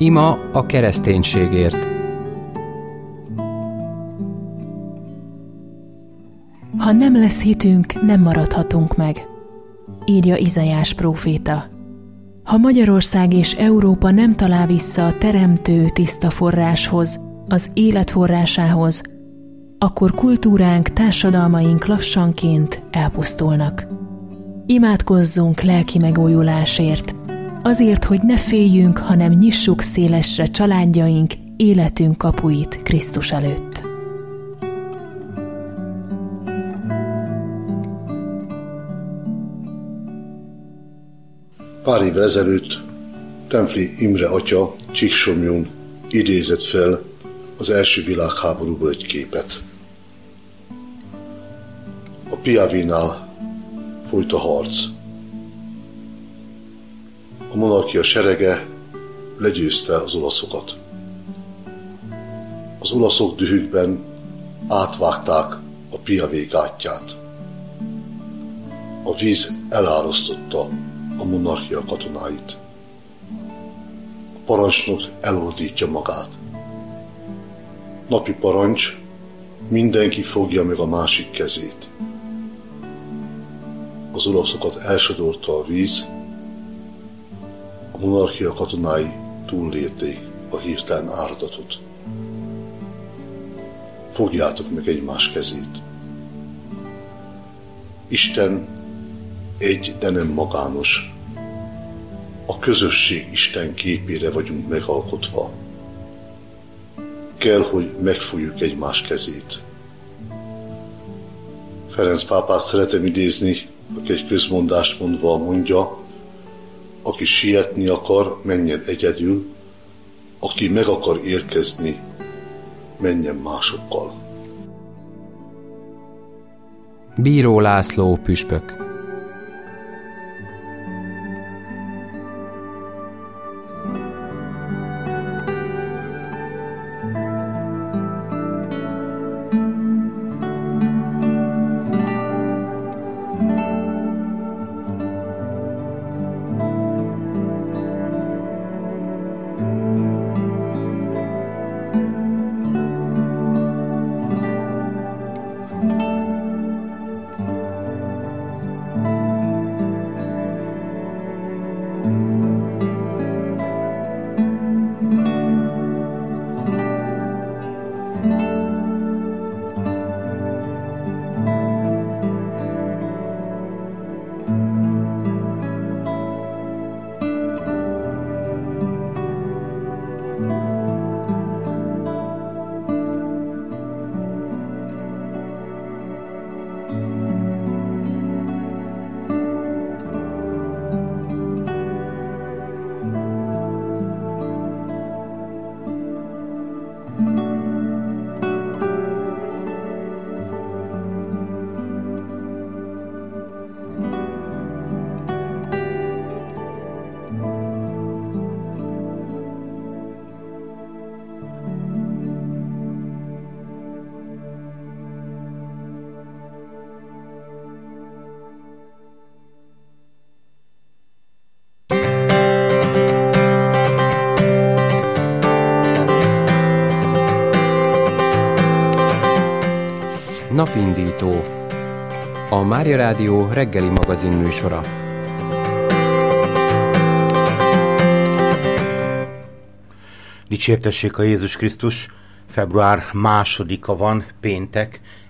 Ima a kereszténységért. Ha nem lesz hitünk, nem maradhatunk meg, írja Izaiás próféta. Ha Magyarország és Európa nem talál vissza a teremtő tiszta forráshoz, az élet forrásához, akkor kultúránk, társadalmaink lassanként elpusztulnak. Imádkozzunk lelki megújulásért, azért, hogy ne féljünk, hanem nyissuk szélesre családjaink, életünk kapuit Krisztus előtt. Pár évvel ezelőtt Templi Imre atya Csíksomlyón idézett fel az első világháborúból egy képet. A Piavinál folyt a harc. A monarchia serege legyőzte az olaszokat. Az olaszok dühükben átvágták a Piavé gátját. A víz elárasztotta a monarchia katonáit. A parancsnok elordítja magát. Napi parancs, mindenki fogja meg a másik kezét. Az olaszokat elsodorta a víz, a monarchia katonái túllélték a hirtelen áradatot. Fogjátok meg egymás kezét. Isten egy, de nem magános. A közösség Isten képére vagyunk megalkotva. Kell, hogy megfogjuk egymás kezét. Ferenc pápát szeretem idézni, aki egy közmondást mondva mondja, aki sietni akar, menjen egyedül, aki meg akar érkezni, menjen másokkal. Bíró László püspök. Napindító, a Mária Rádió reggeli magazin műsora. Dicsértessék a Jézus Krisztus! Február 2-a van, péntek,